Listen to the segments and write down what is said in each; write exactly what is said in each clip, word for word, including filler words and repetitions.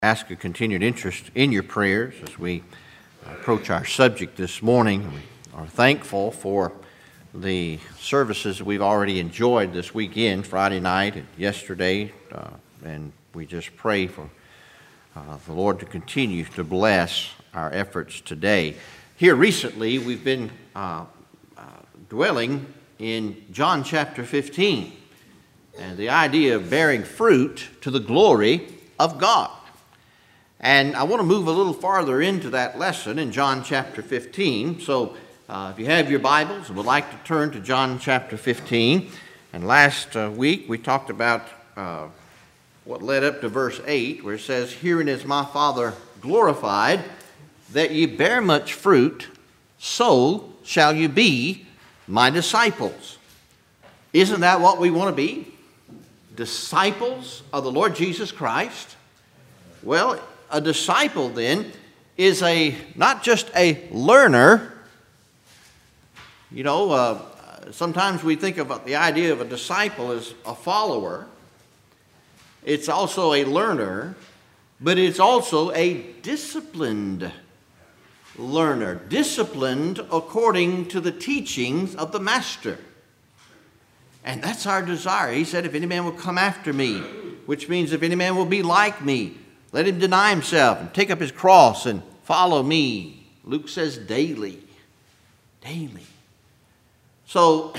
ask a continued interest in your prayers as we approach our subject this morning. We are thankful for the services that we've already enjoyed this weekend, Friday night and yesterday, uh, and we just pray for uh, the Lord to continue to bless our efforts today. Here recently, we've been uh, uh, dwelling in John chapter fifteen, and the idea of bearing fruit to the glory of God. And I want to move a little farther into that lesson in John chapter fifteen. So uh, if you have your Bibles and would like to turn to John chapter fifteen. And last uh, week we talked about uh, what led up to verse eight, where it says, "Herein is my Father glorified, that ye bear much fruit, so shall you be my disciples." Isn't that what we want to be? Disciples of the Lord Jesus Christ? Well, a disciple, then, is a not just a learner. You know, uh, sometimes we think of the idea of a disciple as a follower. It's also a learner, but it's also a disciplined learner, disciplined according to the teachings of the Master. And that's our desire. He said, "If any man will come after me," which means if any man will be like me, let him deny himself and take up his cross and follow me. Luke says daily. Daily. So,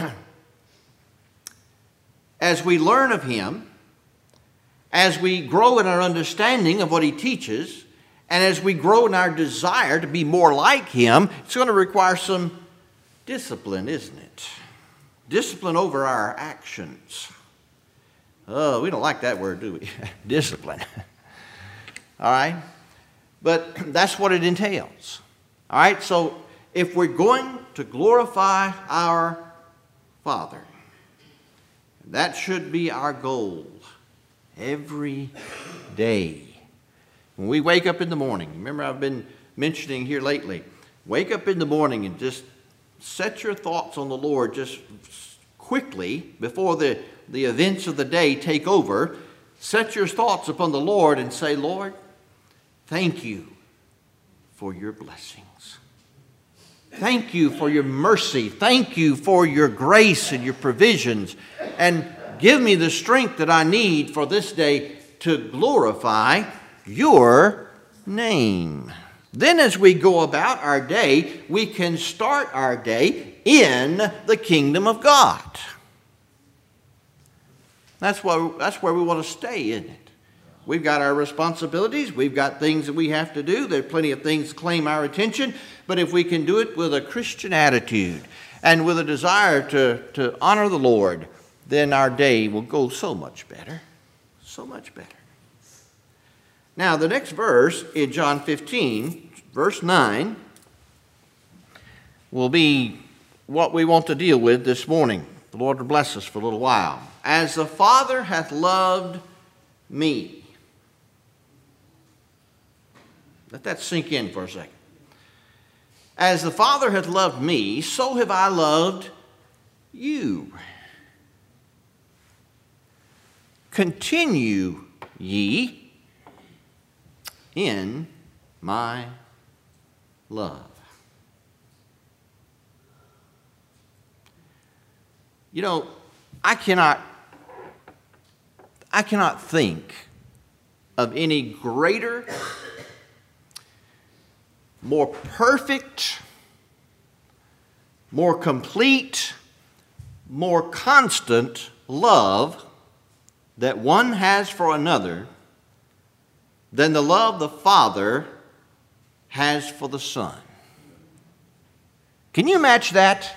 as we learn of him, as we grow in our understanding of what he teaches, and as we grow in our desire to be more like him, it's going to require some discipline, isn't it? Discipline over our actions. Oh, we don't like that word, do we? Discipline. All right? But that's what it entails. All right? So if we're going to glorify our Father, that should be our goal every day. When we wake up in the morning, remember I've been mentioning here lately, wake up in the morning and just set your thoughts on the Lord just quickly before the, the events of the day take over. Set your thoughts upon the Lord and say, "Lord, thank you for your blessings. Thank you for your mercy. Thank you for your grace and your provisions. And give me the strength that I need for this day to glorify your name." Then as we go about our day, we can start our day in the kingdom of God. That's why, that's where we want to stay, isn't it? We've got our responsibilities. We've got things that we have to do. There are plenty of things that claim our attention. But if we can do it with a Christian attitude and with a desire to, to honor the Lord, then our day will go so much better. So much better. Now, the next verse in John fifteen, verse nine, will be what we want to deal with this morning. The Lord will bless us for a little while. "As the Father hath loved me." Let that sink in for a second. "As the Father hath loved me, so have I loved you. Continue ye in my love." You know, I cannot, I cannot think of any greater, more perfect, more complete, more constant love that one has for another than the love the Father has for the Son. Can you match that?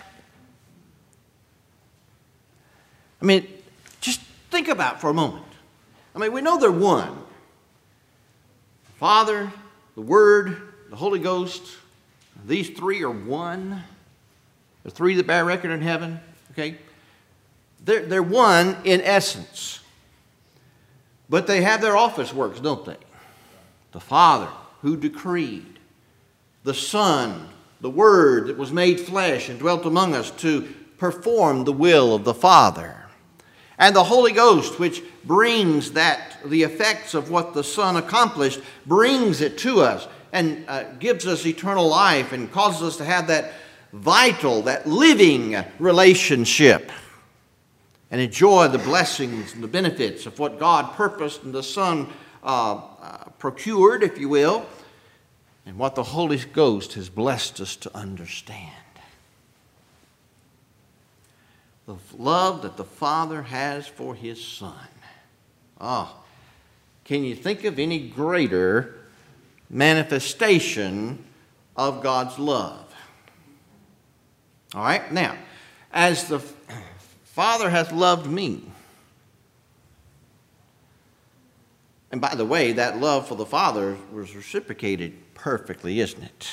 I mean, just think about it for a moment. I mean, we know they're one. The Father, the Word, the Holy Ghost, these three are one. The three that bear record in heaven, okay? They're, they're one in essence. But they have their office works, don't they? The Father who decreed. The Son, the Word that was made flesh and dwelt among us to perform the will of the Father. And the Holy Ghost, which brings that, the effects of what the Son accomplished, brings it to us and uh, gives us eternal life and causes us to have that vital, that living relationship and enjoy the blessings and the benefits of what God purposed and the Son uh, uh, procured, if you will, and what the Holy Ghost has blessed us to understand. The love that the Father has for His Son. Ah, can you think of any greater manifestation of God's love? All right, now, as the Father hath loved me, and by the way, that love for the Father was reciprocated perfectly, isn't it?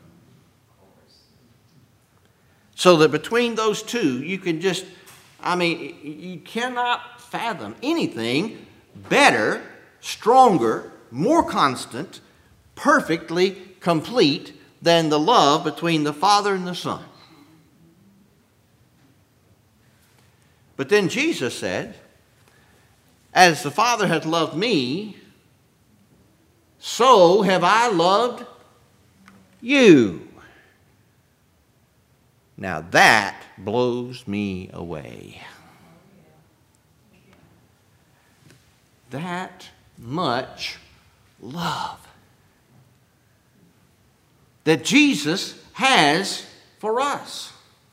So that between those two, you can just, I mean, you cannot fathom anything better, stronger, more constant, perfectly complete than the love between the Father and the Son. But then Jesus said, as the Father hath loved me, so have I loved you. Now that blows me away. That much love that Jesus has for us.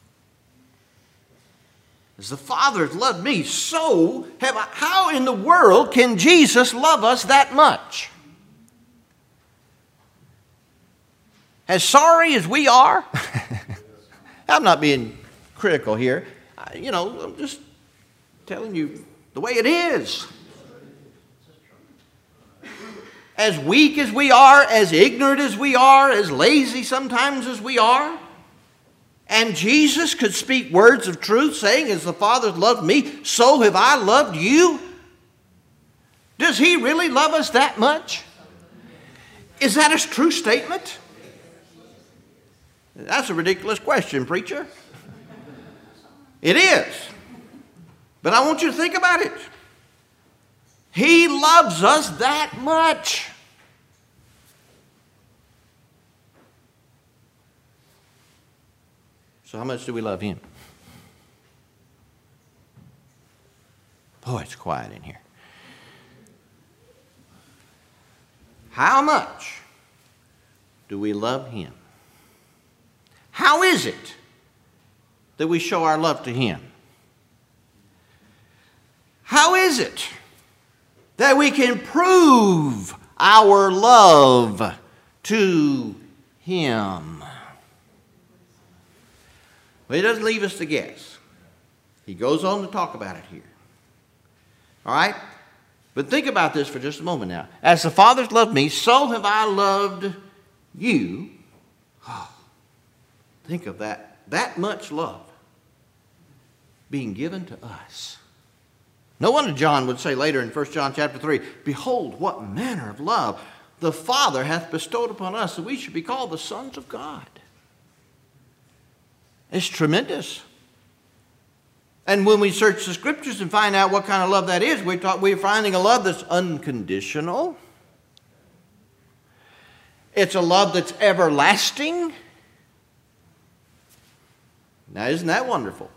As the Father has loved me, so have I. How in the world can Jesus love us that much? As sorry as we are, I'm not being critical here. I, you know, I'm just telling you the way it is. As weak as we are, as ignorant as we are, as lazy sometimes as we are, and Jesus could speak words of truth saying, as the Father loved me, so have I loved you. Does He really love us that much? Is that a true statement? That's a ridiculous question, preacher. It is. But I want you to think about it. He loves us that much. So how much do we love Him? Oh, it's quiet in here. How much do we love Him? How is it that we show our love to Him? How is it that we can prove our love to Him? Well, He doesn't leave us to guess. He goes on to talk about it here. All right? But think about this for just a moment now. As the Father's loved me, so have I loved you. Oh, think of that. That much love being given to us. No wonder John would say later in First John chapter three, behold, what manner of love the Father hath bestowed upon us, that we should be called the sons of God. It's tremendous. And when we search the Scriptures and find out what kind of love that is, we're, talk, we're finding a love that's unconditional. It's a love that's everlasting. Now, isn't that wonderful?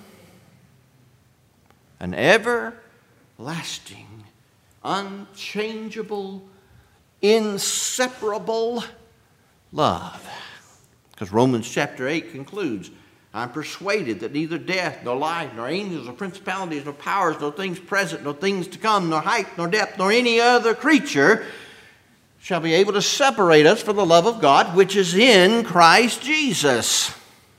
An everlasting, unchangeable, inseparable love. Because Romans chapter eight concludes, I'm persuaded that neither death, nor life, nor angels, nor principalities, nor powers, nor things present, nor things to come, nor height, nor depth, nor any other creature shall be able to separate us from the love of God, which is in Christ Jesus.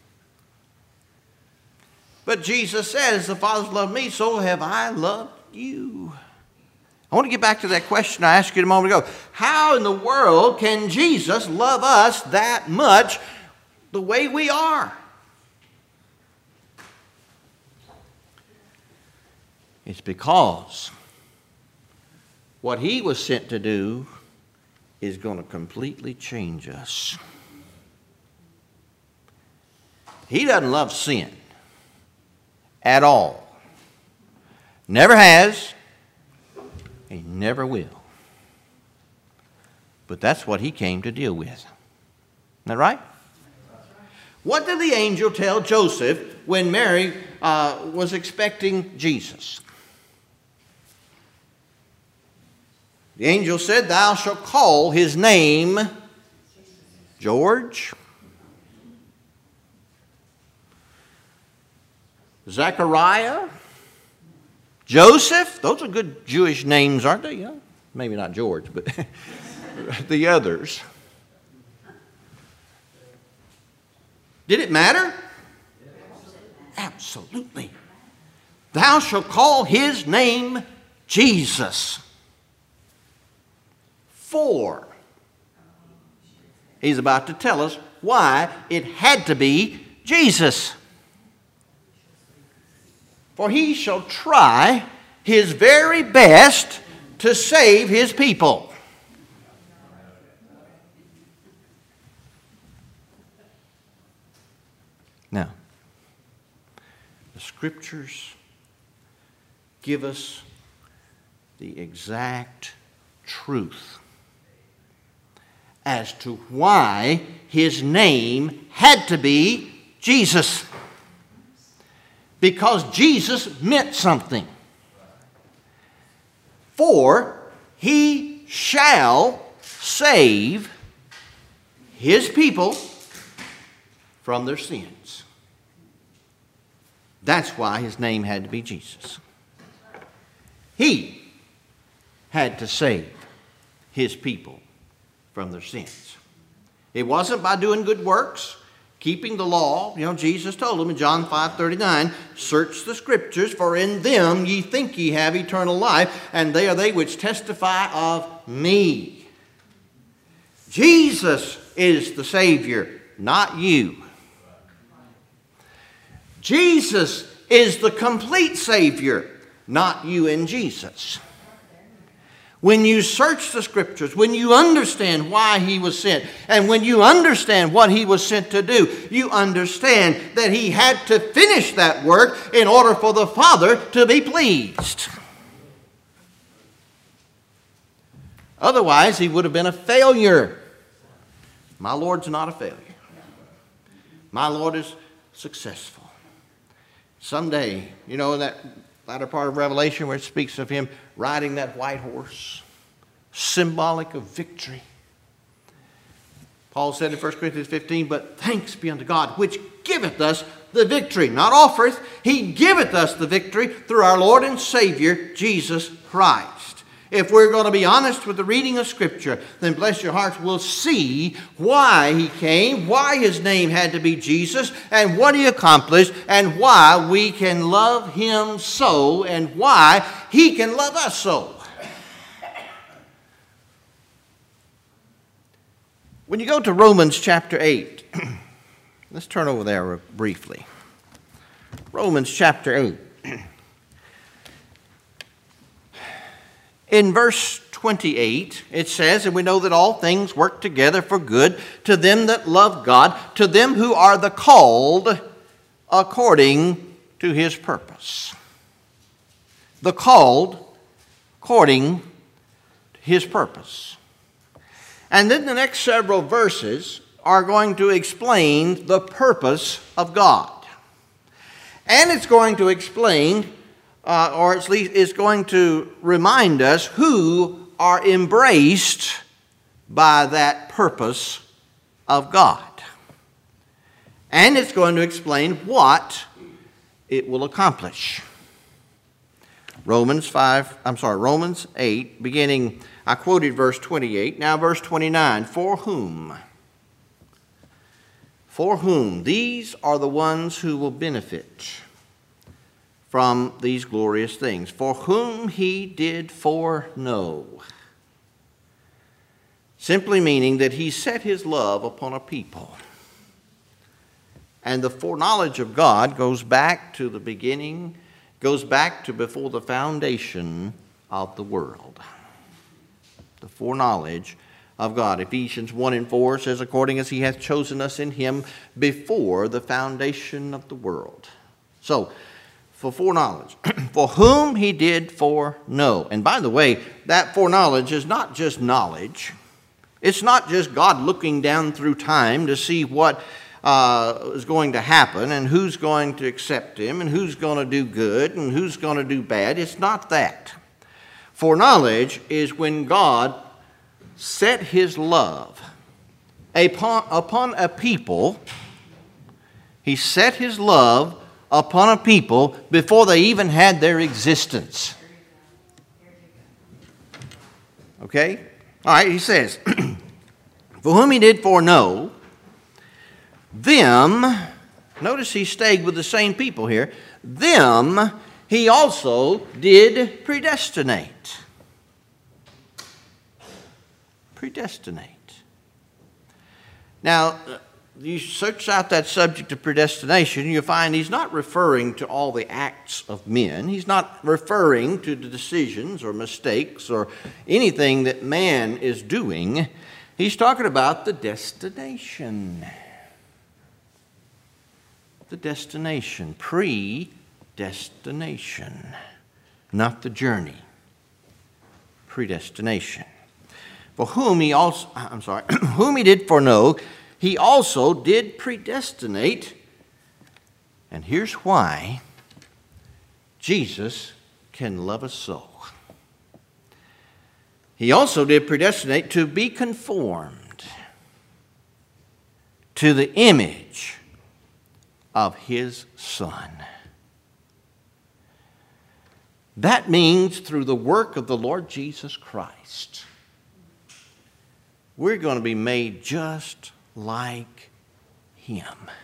But Jesus says, the Father's loved me, so have I loved you. I want to get back to that question I asked you a moment ago. How in the world can Jesus love us that much the way we are? It's because what He was sent to do is going to completely change us. He doesn't love sin at all. Never has. He never will. But that's what he came to deal with. Isn't that right? What did the angel tell Joseph when Mary uh, was expecting Jesus? The angel said, "Thou shalt call his name George, Zechariah, Joseph." Those are good Jewish names, aren't they? Yeah. Maybe not George, but the others. Did it matter? Absolutely. Thou shalt call his name Jesus. For he's about to tell us why it had to be Jesus. For he shall try his very best to save his people. Now, the Scriptures give us the exact truth as to why his name had to be Jesus. Because Jesus meant something. For he shall save his people from their sins. That's why his name had to be Jesus. He had to save his people from their sins. It wasn't by doing good works, keeping the law. You know, Jesus told them in John five thirty-nine, "Search the Scriptures, for in them ye think ye have eternal life, and they are they which testify of me." Jesus is the Savior, not you. Jesus is the complete Savior, not you and Jesus. When you search the Scriptures, when you understand why he was sent, and when you understand what he was sent to do, you understand that he had to finish that work in order for the Father to be pleased. Otherwise, he would have been a failure. My Lord's not a failure. My Lord is successful. Someday, you know, that latter part of Revelation where it speaks of him riding that white horse, symbolic of victory. Paul said in First Corinthians fifteen, "But thanks be unto God, which giveth us the victory," not offereth, he giveth us the victory through our Lord and Savior, Jesus Christ. If we're going to be honest with the reading of Scripture, then bless your hearts, we'll see why he came, why his name had to be Jesus, and what he accomplished, and why we can love him so, and why he can love us so. When you go to Romans chapter eight, let's turn over there briefly. Romans chapter eight. In verse twenty-eight, it says, "And we know that all things work together for good to them that love God, to them who are the called according to his purpose." The called according to his purpose. And then the next several verses are going to explain the purpose of God. And it's going to explain Uh, or at least is going to remind us who are embraced by that purpose of God. And it's going to explain what it will accomplish. Romans five, I'm sorry, Romans eight, beginning, I quoted verse twenty-eight, now verse twenty-nine. For whom? For whom? These are the ones who will benefit from these glorious things, for whom he did foreknow. Simply meaning that he set his love upon a people. And the foreknowledge of God goes back to the beginning, goes back to before the foundation of the world. The foreknowledge of God. Ephesians one and four says, "According as he hath chosen us in him before the foundation of the world." So, for foreknowledge, for whom he did foreknow. And by the way, that foreknowledge is not just knowledge. It's not just God looking down through time to see what uh, is going to happen and who's going to accept him and who's going to do good and who's going to do bad. It's not that. Foreknowledge is when God set his love upon, upon a people. He set his love upon a people before they even had their existence. Okay? All right, he says, for whom he did foreknow, them, notice he stayed with the same people here, them he also did predestinate. Predestinate. Now, you search out that subject of predestination, you'll find he's not referring to all the acts of men. He's not referring to the decisions or mistakes or anything that man is doing. He's talking about the destination. The destination. Predestination. Not the journey. Predestination. For whom he also, I'm sorry, whom he did foreknow, he also did predestinate, and here's why Jesus can love us so. He also did predestinate to be conformed to the image of his Son. That means through the work of the Lord Jesus Christ, we're going to be made just like him.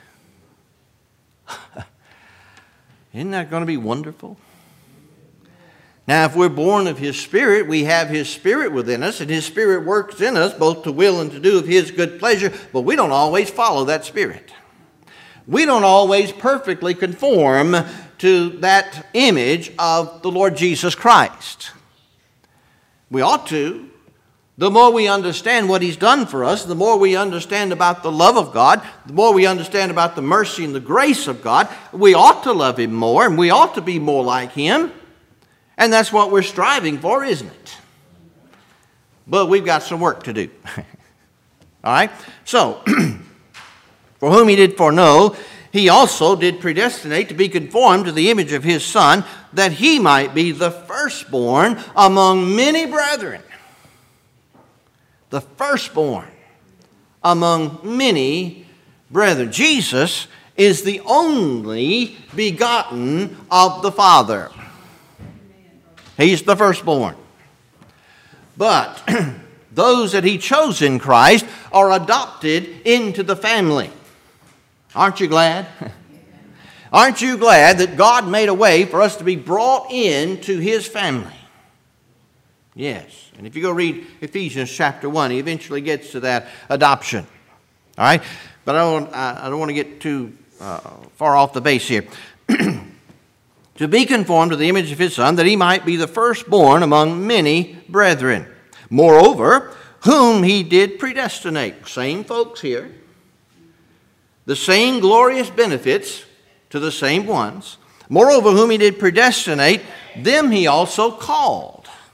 Isn't that going to be wonderful? Now, if we're born of his Spirit, we have his Spirit within us, and his Spirit works in us both to will and to do of his good pleasure, but we don't always follow that Spirit. We don't always perfectly conform to that image of the Lord Jesus Christ. We ought to. The more we understand what he's done for us, the more we understand about the love of God, the more we understand about the mercy and the grace of God, we ought to love him more, and we ought to be more like him. And that's what we're striving for, isn't it? But we've got some work to do. All right? So, for whom he did foreknow, he also did predestinate to be conformed to the image of his Son, that he might be the firstborn among many brethren. The firstborn among many brethren. Jesus is the only begotten of the Father. He's the firstborn. But those that he chose in Christ are adopted into the family. Aren't you glad? Aren't you glad that God made a way for us to be brought into his family? Yes. And if you go read Ephesians chapter one, he eventually gets to that adoption. All right? But I don't, I don't want to get too uh, far off the base here. To be conformed to the image of his Son, that he might be the firstborn among many brethren. Moreover, whom he did predestinate. Same folks here. The same glorious benefits to the same ones. Moreover, whom he did predestinate, them he also called.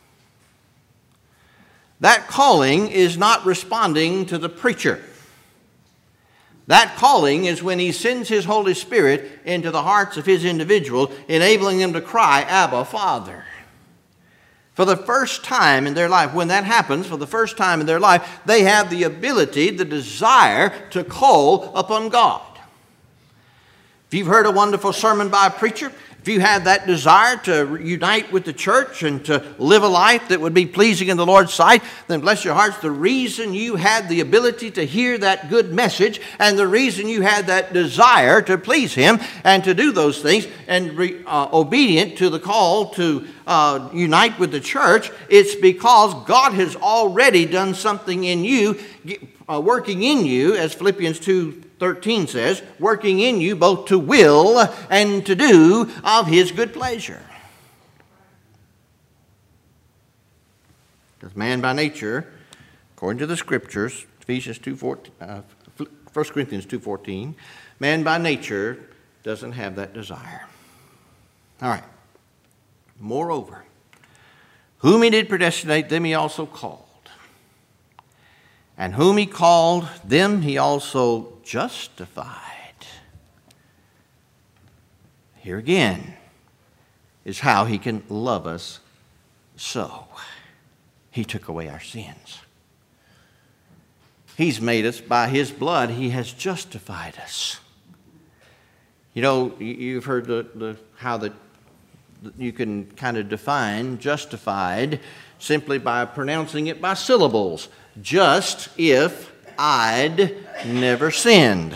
That calling is not responding to the preacher. That calling is when he sends his Holy Spirit into the hearts of his individual, enabling them to cry, Abba, Father. For the first time in their life, when that happens, for the first time in their life, they have the ability, the desire to call upon God. If you've heard a wonderful sermon by a preacher, if you have that desire to unite with the church and to live a life that would be pleasing in the Lord's sight, then bless your hearts, the reason you had the ability to hear that good message and the reason you had that desire to please him and to do those things and be uh, obedient to the call to uh, unite with the church, it's because God has already done something in you, uh, working in you, as Philippians two thirteen says, working in you both to will and to do of his good pleasure. Because man by nature, according to the scriptures, Ephesians two fourteen, uh, First Corinthians two fourteen, man by nature doesn't have that desire. All right. Moreover, whom he did predestinate, them he also called. And whom he called, them he also justified. Here again is how he can love us so. He took away our sins. He's made us, by his blood, he has justified us. You know, you've heard the, the how the, you can kind of define justified simply by pronouncing it by syllables. Just if I'd never sinned.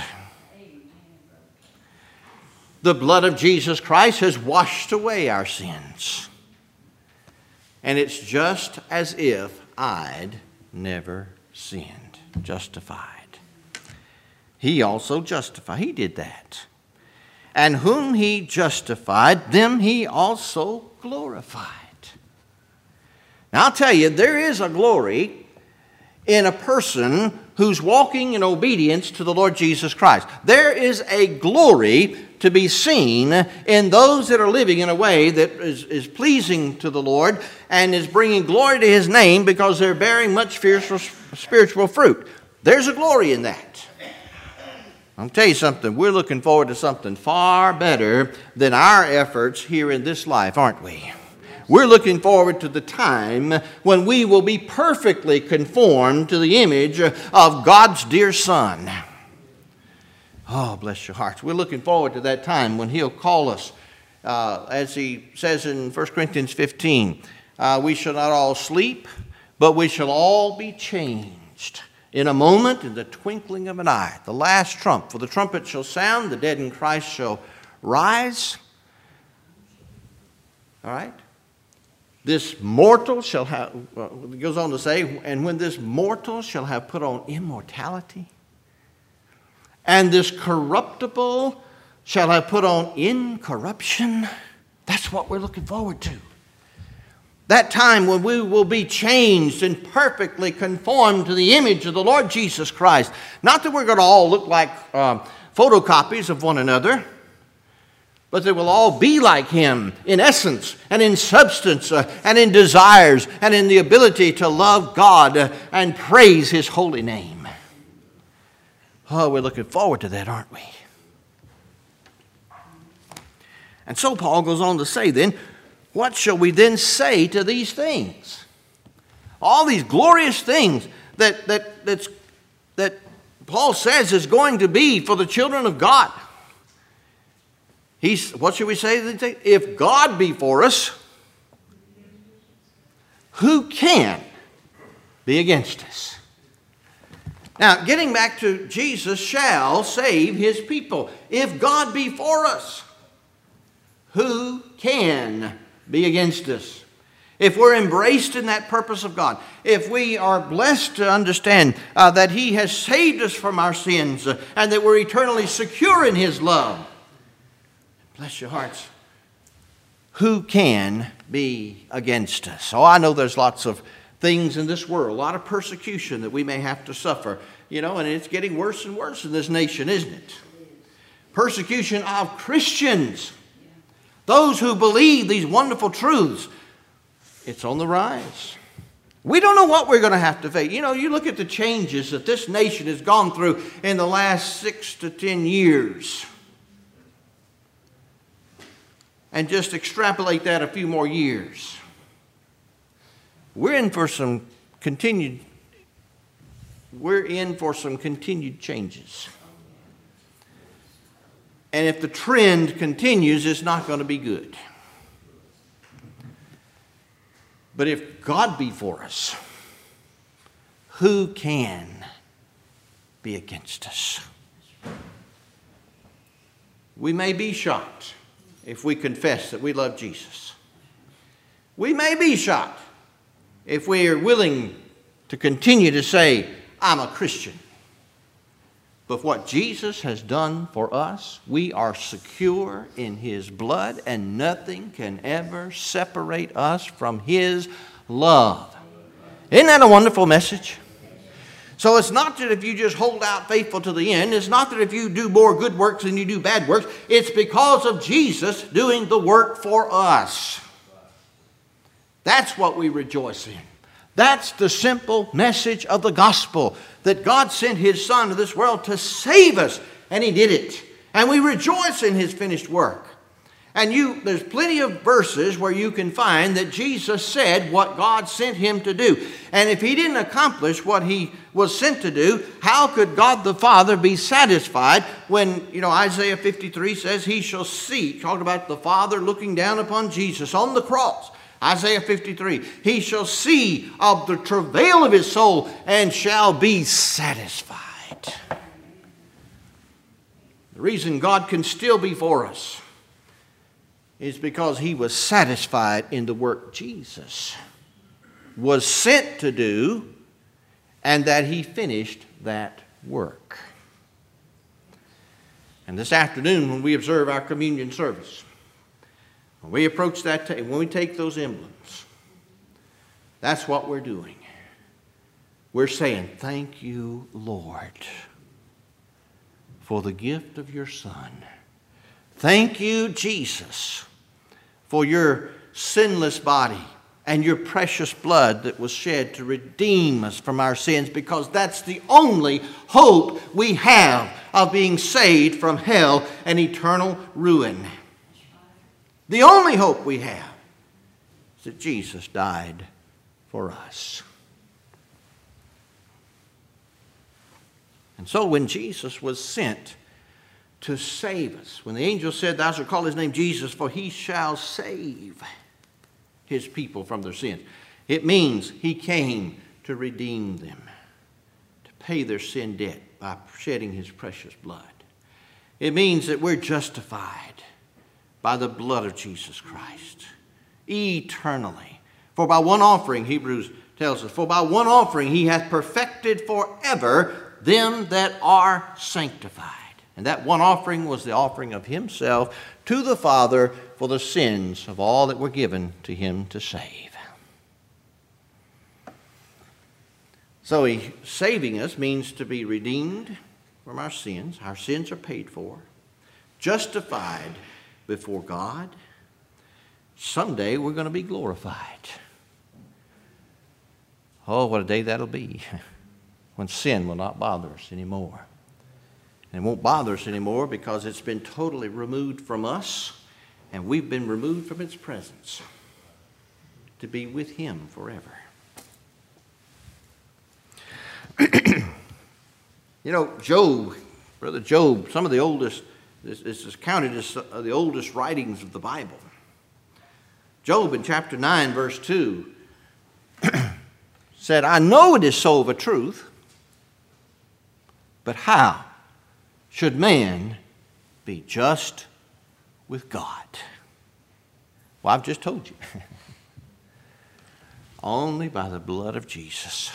The blood of Jesus Christ has washed away our sins. And it's just as if I'd never sinned. Justified. He also justified. He did that. And whom he justified, them he also glorified. Now I'll tell you, there is a glory in a person who's walking in obedience to the Lord Jesus Christ. There is a glory to be seen in those that are living in a way that is, is pleasing to the Lord and is bringing glory to his name because they're bearing much fierce spiritual fruit. There's a glory in that. I'll tell you something, we're looking forward to something far better than our efforts here in this life, aren't we? We're looking forward to the time when we will be perfectly conformed to the image of God's dear Son. Oh, bless your hearts. We're looking forward to that time when he'll call us, uh, as he says in First Corinthians fifteen, uh, we shall not all sleep, but we shall all be changed. In a moment, in the twinkling of an eye, the last trump. For the trumpet shall sound, the dead in Christ shall rise. All right? This mortal shall have, well, it goes on to say, and when this mortal shall have put on immortality, and this corruptible shall have put on incorruption, that's what we're looking forward to. That time when we will be changed and perfectly conformed to the image of the Lord Jesus Christ. Not that we're going to all look like uh, photocopies of one another, but they will all be like him in essence and in substance uh, and in desires and in the ability to love God uh, and praise his holy name. Oh, we're looking forward to that, aren't we? And so Paul goes on to say then, what shall we then say to these things? All these glorious things that, that, that's, that Paul says is going to be for the children of God. He's, what should we say? If God be for us, who can be against us? Now, getting back to Jesus shall save his people. If God be for us, who can be against us? If we're embraced in that purpose of God, if we are blessed to understand uh, that he has saved us from our sins uh, and that we're eternally secure in his love, bless your hearts, who can be against us? Oh, I know there's lots of things in this world, a lot of persecution that we may have to suffer, you know, and it's getting worse and worse in this nation, isn't it? Persecution of Christians. Those who believe these wonderful truths, it's on the rise. We don't know what we're going to have to face. You know, you look at the changes that this nation has gone through in the last six to ten years. And just extrapolate that a few more years. We're in for some continued, we're in for some continued changes. And if the trend continues, it's not going to be good. But if God be for us, who can be against us? We may be shocked if we confess that we love Jesus. We may be shocked if we are willing to continue to say, I'm a Christian. But what Jesus has done for us, we are secure in his blood, and nothing can ever separate us from his love. Isn't that a wonderful message? So it's not that if you just hold out faithful to the end, it's not that if you do more good works than you do bad works, it's because of Jesus doing the work for us. That's what we rejoice in. That's the simple message of the gospel, that God sent His Son to this world to save us, and He did it. And we rejoice in His finished work. And you, there's plenty of verses where you can find that Jesus said what God sent Him to do. And if He didn't accomplish what He was sent to do, how could God the Father be satisfied when, you know, Isaiah fifty-three says He shall see, talking about the Father looking down upon Jesus on the cross. Isaiah fifty-three, He shall see of the travail of His soul and shall be satisfied. The reason God can still be for us is because He was satisfied in the work Jesus was sent to do, and that He finished that work. And this afternoon, when we observe our communion service, when we approach that table, when we take those emblems, that's what we're doing. We're saying, thank you, Lord, for the gift of your Son. Thank you, Jesus, for your sinless body and your precious blood that was shed to redeem us from our sins, because that's the only hope we have of being saved from hell and eternal ruin. The only hope we have is that Jesus died for us. And so when Jesus was sent to save us, when the angel said, thou shalt call his name Jesus, for he shall save his people from their sins, it means he came to redeem them, to pay their sin debt by shedding his precious blood. It means that we're justified by the blood of Jesus Christ, eternally. For by one offering, Hebrews tells us, for by one offering he hath perfected forever them that are sanctified. And that one offering was the offering of himself to the Father for the sins of all that were given to him to save. So he, saving us means to be redeemed from our sins. Our sins are paid for, justified before God. Someday we're going to be glorified. Oh, what a day that'll be when sin will not bother us anymore. And it won't bother us anymore because it's been totally removed from us, and we've been removed from its presence to be with him forever. You know, Job, Brother Job, some of the oldest, this, this is counted as the oldest writings of the Bible. Job in chapter nine, verse two, said, I know it is so of a truth, but how should man be just with God? Well, I've just told you. Only by the blood of Jesus.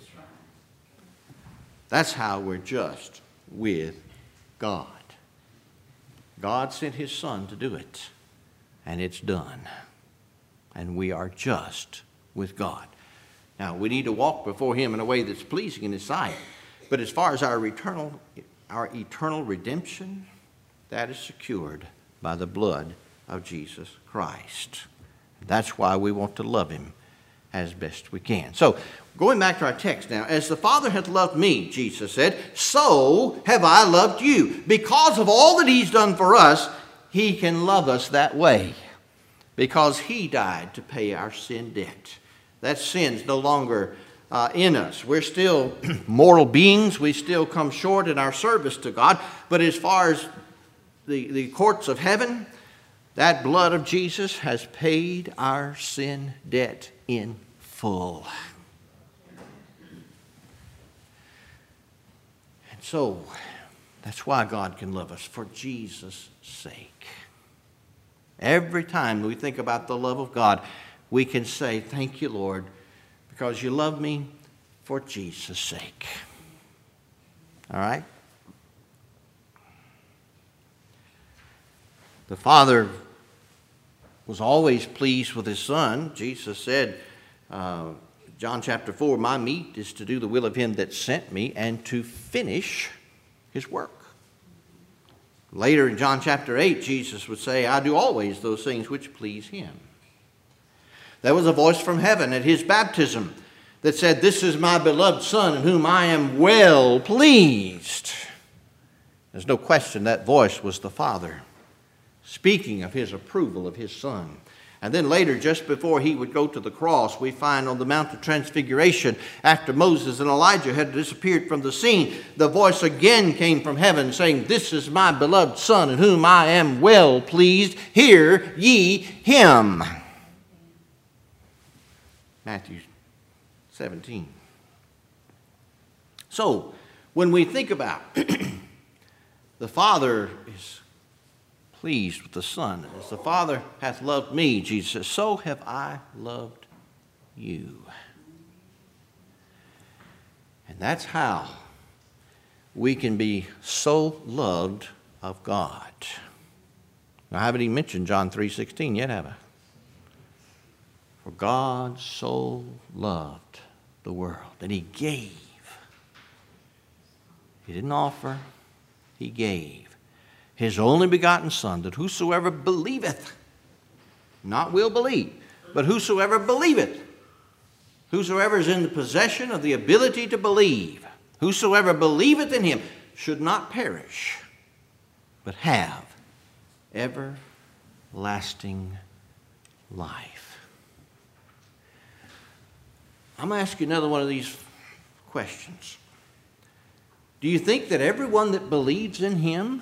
That's how we're just with God. God sent his Son to do it, and it's done. And we are just with God. Now, we need to walk before him in a way that's pleasing in his sight. But as far as our eternal, our eternal redemption, that is secured by the blood of Jesus Christ. That's why we want to love him as best we can. So, going back to our text now, as the Father hath loved me, Jesus said, so have I loved you. Because of all that he's done for us, he can love us that way. Because he died to pay our sin debt. That sin's no longer uh, in us. We're still mortal beings. We still come short in our service to God. But as far as the, the courts of heaven, that blood of Jesus has paid our sin debt in full. And so, that's why God can love us, for Jesus' sake. Every time we think about the love of God, we can say, thank you, Lord, because you love me for Jesus' sake. All right? The Father was always pleased with his Son. Jesus said, uh, John chapter four, my meat is to do the will of him that sent me and to finish his work. Later in John chapter eight, Jesus would say, I do always those things which please him. There was a voice from heaven at his baptism that said, this is my beloved Son in whom I am well pleased. There's no question that voice was the Father speaking of his approval of his Son. And then later, just before he would go to the cross, we find on the Mount of Transfiguration, after Moses and Elijah had disappeared from the scene, the voice again came from heaven saying, this is my beloved Son in whom I am well pleased. Hear ye him. Matthew seventeen. So, when we think about the Father is pleased with the Son, as the Father hath loved me, Jesus says, so have I loved you. And that's how we can be so loved of God. I haven't even mentioned John three sixteen yet, have I? For God so loved the world that he gave. He didn't offer, he gave his only begotten Son, that whosoever believeth, not will believe, but whosoever believeth, whosoever is in the possession of the ability to believe, whosoever believeth in him should not perish, but have everlasting life. I'm going to ask you another one of these questions. Do you think that everyone that believes in him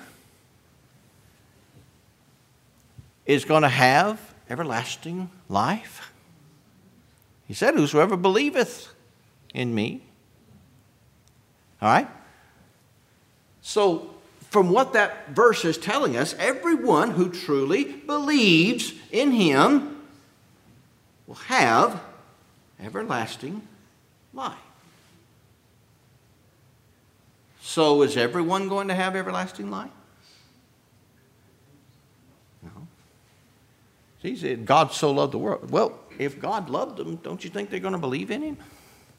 is going to have everlasting life? He said, whosoever believeth in me. All right? So, from what that verse is telling us, everyone who truly believes in him will have everlasting life. So is everyone going to have everlasting life? No. He said, God so loved the world. Well, if God loved them, don't you think they're going to believe in him?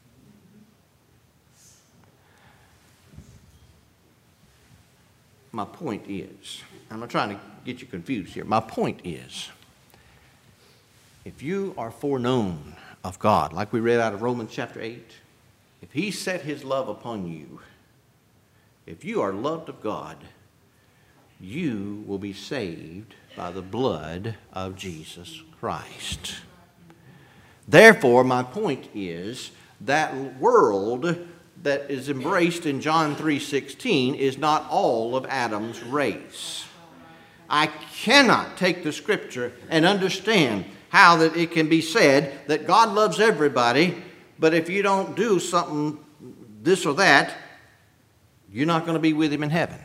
My point is, I'm not trying to get you confused here. My point is, if you are foreknown of God, like we read out of Romans chapter eight, if he set his love upon you, if you are loved of God, you will be saved by the blood of Jesus Christ. Therefore, my point is that world that is embraced in John three sixteen is not all of Adam's race. I cannot take the scripture and understand how that it can be said that God loves everybody, but if you don't do something, this or that, you're not going to be with him in heaven.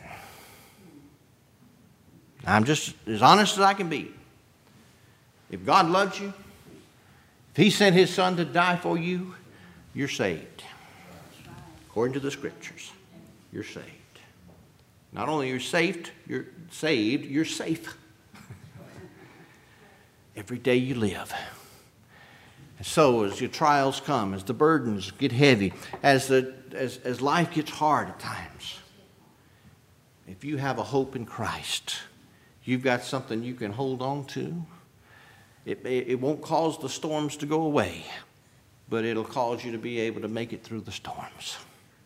I'm just as honest as I can be. If God loves you, if he sent his Son to die for you, you're saved. According to the scriptures, you're saved. Not only you're saved, you're saved, you're safe. Every day you live. And so as your trials come, as the burdens get heavy, as, the, as, as life gets hard at times, if you have a hope in Christ, you've got something you can hold on to. It, it won't cause the storms to go away, but it'll cause you to be able to make it through the storms.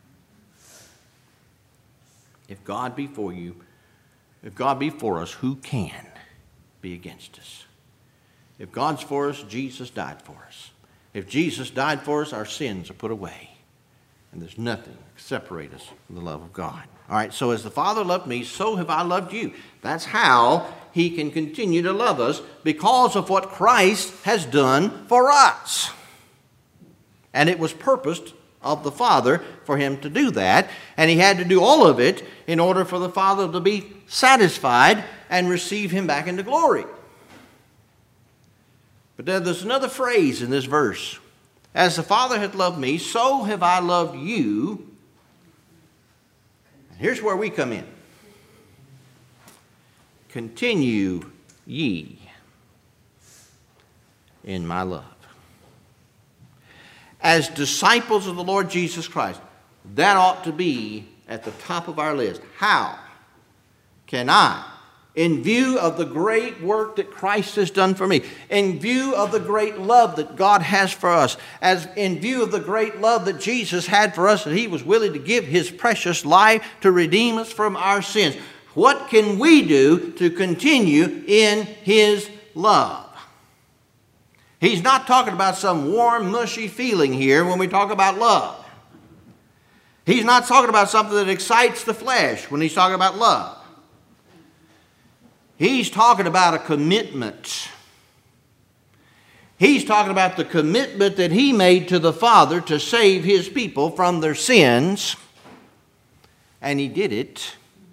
If God be for you, if God be for us, who can be against us? If God's for us, Jesus died for us. If Jesus died for us, our sins are put away. And there's nothing to separate us from the love of God. All right, so as the Father loved me, so have I loved you. That's how he can continue to love us, because of what Christ has done for us. And it was purposed of the Father for him to do that. And he had to do all of it in order for the Father to be satisfied and receive him back into glory. But then there's another phrase in this verse. As the Father hath loved me, so have I loved you. And here's where we come in. Continue ye in my love. as disciples of the Lord Jesus Christ, that ought to be at the top of our list. How can I, in view of the great work that Christ has done for me, in view of the great love that God has for us, as in view of the great love that Jesus had for us, that He was willing to give His precious life to redeem us from our sins, what can we do to continue in His love? He's not talking about some warm, mushy feeling here when we talk about love. He's not talking about something that excites the flesh when He's talking about love. He's talking about a commitment. He's talking about the commitment that He made to the Father to save His people from their sins. And He did it.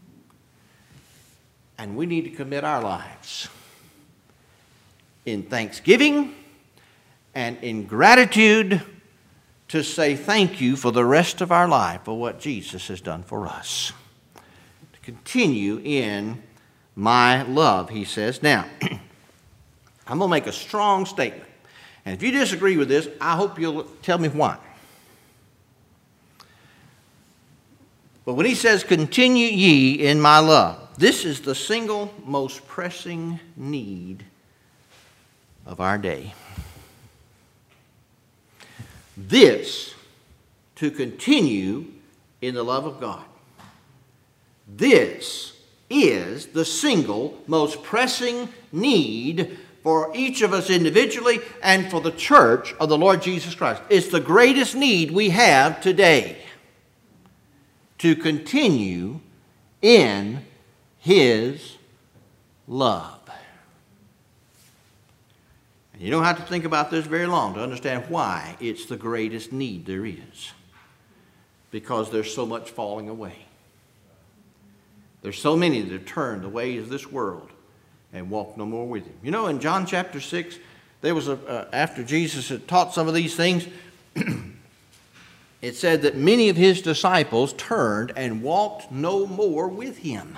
And we need to commit our lives in thanksgiving and in gratitude to say thank you for the rest of our life for what Jesus has done for us. To continue in my love, he says. Now, I'm going to make a strong statement. And if you disagree with this, I hope you'll tell me why. But when he says, continue ye in my love, this is the single most pressing need of our day. This, to continue in the love of God. This is the single most pressing need for each of us individually and for the church of the Lord Jesus Christ. It's the greatest need we have today. To continue in His love. And you don't have to think about this very long to understand why it's the greatest need there is. Because there's so much falling away. There's so many that have turned the ways of this world and walk no more with Him. You know, in John chapter six, there was a, uh, after Jesus had taught some of these things, it said that many of His disciples turned and walked no more with Him.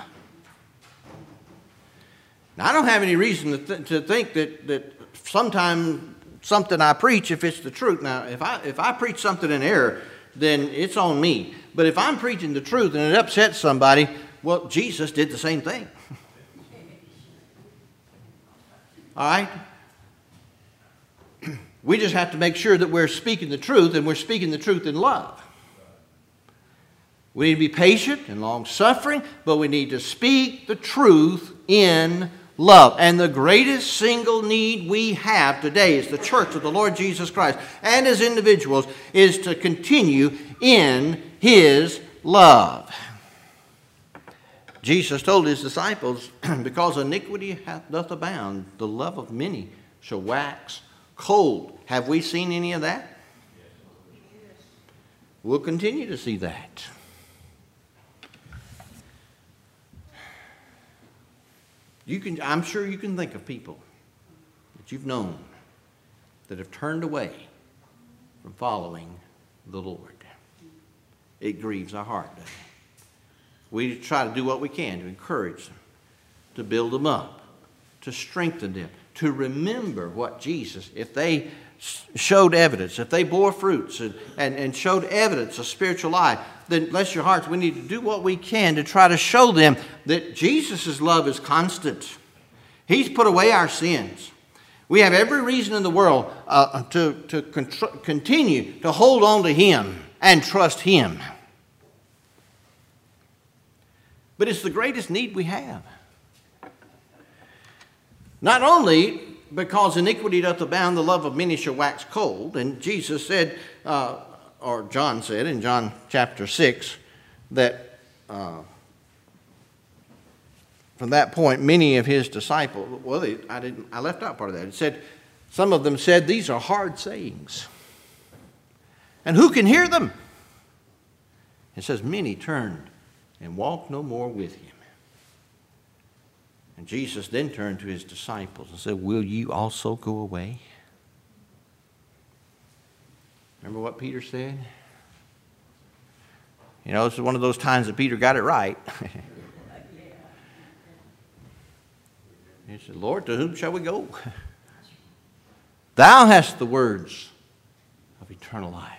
Now, I don't have any reason to, th- to think that, that sometime something I preach, if it's the truth. Now, if I, if I preach something in error, then it's on me. But if I'm preaching the truth and it upsets somebody, well, Jesus did the same thing. All right? We just have to make sure that we're speaking the truth, and we're speaking the truth in love. We need to be patient and long-suffering, but we need to speak the truth in love. And the greatest single need we have today as the church of the Lord Jesus Christ and as individuals is to continue in His love. Jesus told His disciples, because iniquity hath, doth abound, the love of many shall wax cold. Have we seen any of that? We'll continue to see that. You can, I'm sure you can think of people that you've known that have turned away from following the Lord. It grieves our heart, doesn't it? We try to do what we can to encourage them, to build them up, to strengthen them, to remember what Jesus, if they showed evidence, if they bore fruits and, and, and showed evidence of spiritual life, then bless your hearts, we need to do what we can to try to show them that Jesus' love is constant. He's put away our sins. We have every reason in the world uh, to, to contr- continue to hold on to Him and trust Him. But it's the greatest need we have. Not only because iniquity doth abound, the love of many shall wax cold. And Jesus said, uh, or John said in John chapter six, that uh, from that point, many of His disciples, well, they, I, didn't, I left out part of that. It said, some of them said, these are hard sayings. And who can hear them? It says, many turned and walked no more with Him. And Jesus then turned to His disciples and said, will you also go away? Remember what Peter said? You know, this is one of those times that Peter got it right. He said, Lord, to whom shall we go? Thou hast the words of of eternal life.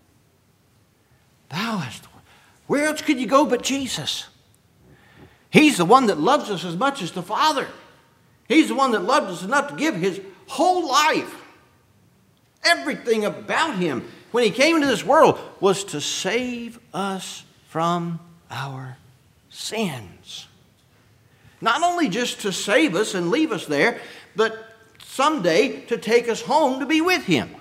Thou hast, where else could you go but Jesus? He's the one that loves us as much as the Father. He's the one that loved us enough to give his whole life. Everything about him when he came into this world was to save us from our sins. Not only just to save us and leave us there, but someday to take us home to be with him.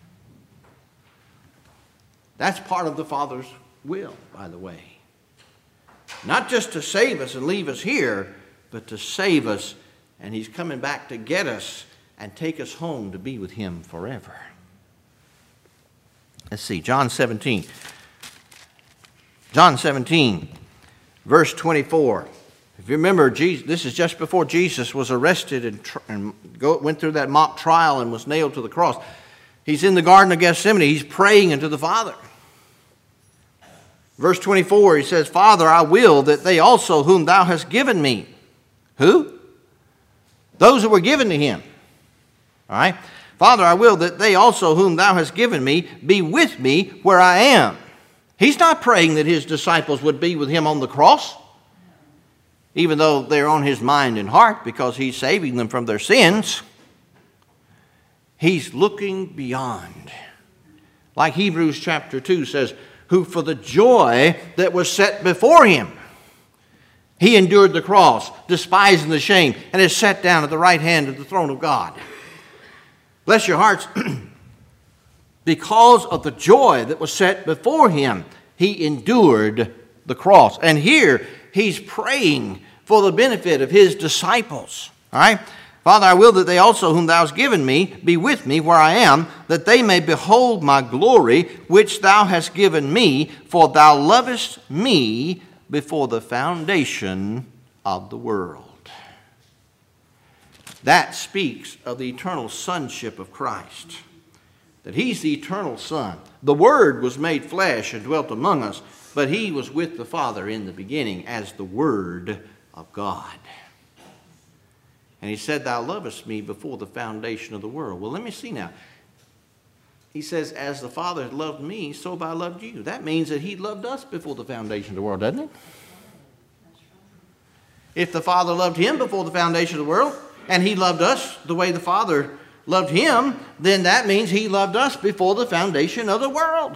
That's part of the Father's will, by the way. Not just to save us and leave us here, but to save us, and he's coming back to get us and take us home to be with him forever. Let's see, John seventeen. John seventeen, verse twenty-four. If you remember, Jesus, this is just before Jesus was arrested and, tr- and go, went through that mock trial and was nailed to the cross. He's in the Garden of Gethsemane. He's praying unto the Father. Verse twenty-four, he says, Father, I will that they also whom thou hast given me. Who? Those that were given to him. All right? Father, I will that they also whom thou hast given me be with me where I am. He's not praying that his disciples would be with him on the cross, even though they're on his mind and heart because he's saving them from their sins. He's looking beyond. Like Hebrews chapter two says, who for the joy that was set before him, he endured the cross, despising the shame, and is set down at the right hand of the throne of God. Bless your hearts. Because of the joy that was set before him, he endured the cross. And here he's praying for the benefit of his disciples. All right? Father, I will that they also whom thou hast given me be with me where I am, that they may behold my glory, which thou hast given me, for thou lovest me before the foundation of the world. That speaks of the eternal sonship of Christ. That he's the eternal Son. The Word was made flesh and dwelt among us, but he was with the Father in the beginning as the Word of God. And he said, thou lovest me before the foundation of the world. Well, let me see now. He says, as the Father loved me, so have I loved you. That means that he loved us before the foundation of the world, doesn't it? If the Father loved him before the foundation of the world, and he loved us the way the Father loved him, then that means he loved us before the foundation of the world.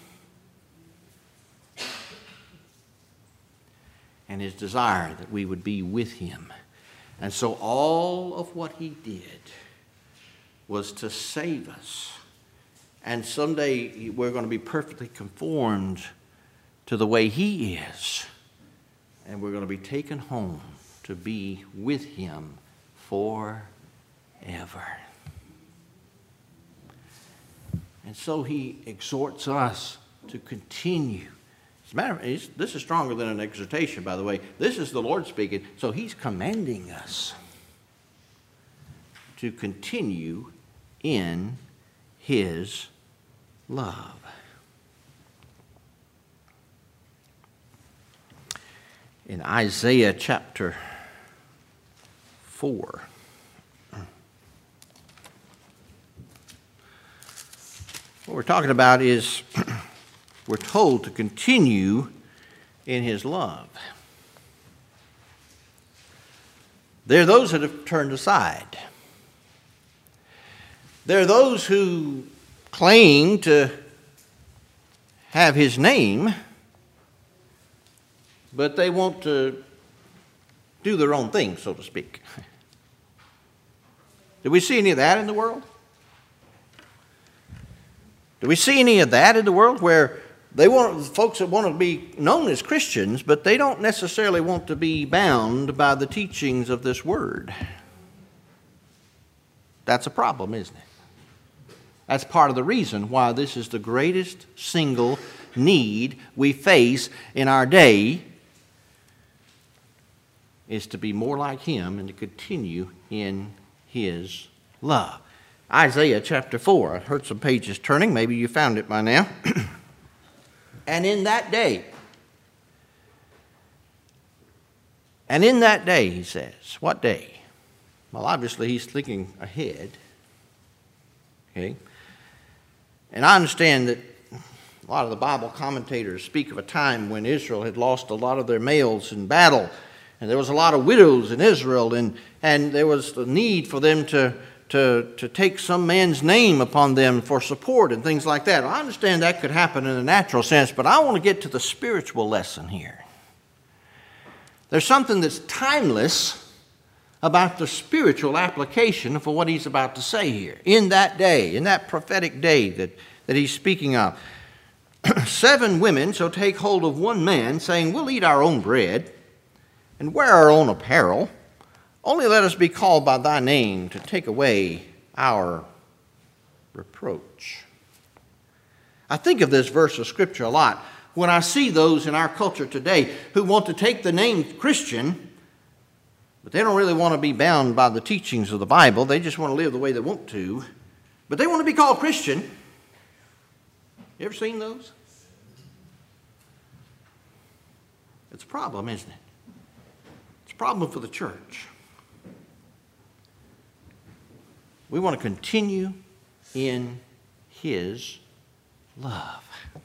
And his desire that we would be with him. And so all of what he did was to save us. And someday we're going to be perfectly conformed to the way he is. And we're going to be taken home to be with him forever. And so he exhorts us to continue. As a matter of fact, this is stronger than an exhortation, by the way. This is the Lord speaking. So he's commanding us to continue in his love. In Isaiah chapter four, what we're talking about is we're told to continue in his love. There are those that have turned aside. There are those who claim to have his name, but they want to do their own thing, so to speak. Do we see any of that in the world? Do we see any of that in the world where they want folks that want to be known as Christians, but they don't necessarily want to be bound by the teachings of this word? That's a problem, isn't it? That's part of the reason why this is the greatest single need we face in our day, is to be more like him and to continue in his love. Isaiah chapter four. I heard some pages turning. Maybe you found it by now. And in that day, and in that day, he says, what day? Well, obviously he's thinking ahead. Okay. And I understand that a lot of the Bible commentators speak of a time when Israel had lost a lot of their males in battle, and there was a lot of widows in Israel, and, and there was the need for them to, to, to take some man's name upon them for support and things like that. I understand that could happen in a natural sense, but I want to get to the spiritual lesson here. There's something that's timeless about the spiritual application for what he's about to say here. In that day, in that prophetic day that, that he's speaking of, seven women shall take hold of one man, saying, we'll eat our own bread and wear our own apparel. Only let us be called by thy name to take away our reproach. I think of this verse of Scripture a lot when I see those in our culture today who want to take the name Christian, but they don't really want to be bound by the teachings of the Bible. They just want to live the way they want to. But they want to be called Christian. You ever seen those? It's a problem, isn't it? It's a problem for the church. We want to continue in His love.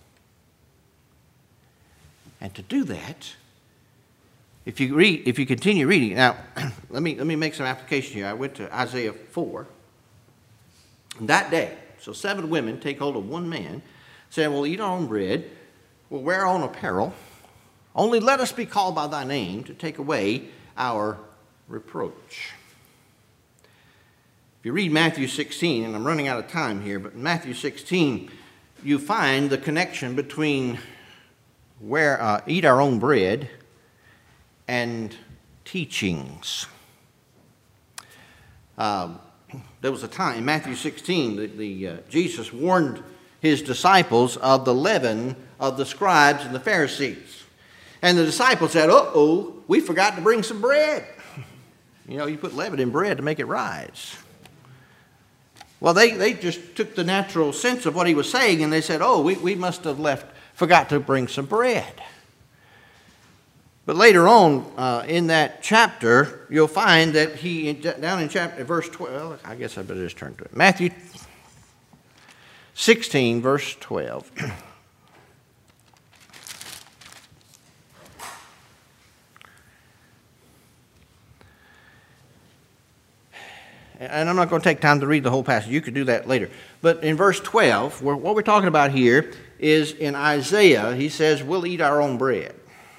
And to do that, If you read, if you continue reading, now let me let me make some application here. I went to Isaiah four. And that day, so seven women take hold of one man, saying, "We'll eat our own bread, we'll wear our own apparel. Only let us be called by thy name to take away our reproach." If you read Matthew sixteen, and I'm running out of time here, but in Matthew sixteen, you find the connection between wear, uh, eat our own bread and teachings. Um, there was a time in Matthew sixteen that the, uh, Jesus warned his disciples of the leaven of the scribes and the Pharisees. And the disciples said, uh-oh, we forgot to bring some bread. You know, you put leaven in bread to make it rise. Well, they, they just took the natural sense of what he was saying, and they said, oh, we, we must have left, forgot to bring some bread. But later on uh, in that chapter, you'll find that he, down in chapter, verse twelve, I guess I better just turn to it. Matthew sixteen, verse twelve. And I'm not going to take time to read the whole passage. You could do that later. But in verse twelve, what we're talking about here is in Isaiah, he says, we'll eat our own bread.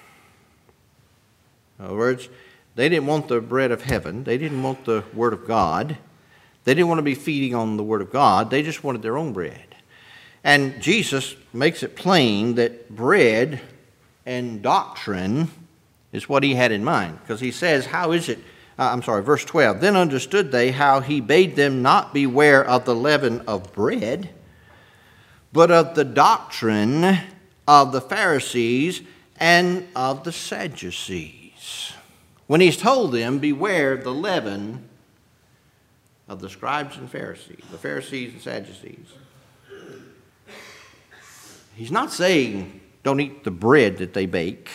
In other words, they didn't want the bread of heaven. They didn't want the Word of God. They didn't want to be feeding on the Word of God. They just wanted their own bread. And Jesus makes it plain that bread and doctrine is what he had in mind. Because he says, how is it, uh, I'm sorry, verse twelve, then understood they how he bade them not beware of the leaven of bread, but of the doctrine of the Pharisees and of the Sadducees. When he's told them, beware the leaven of the scribes and Pharisees, the Pharisees and Sadducees. He's not saying don't eat the bread that they bake.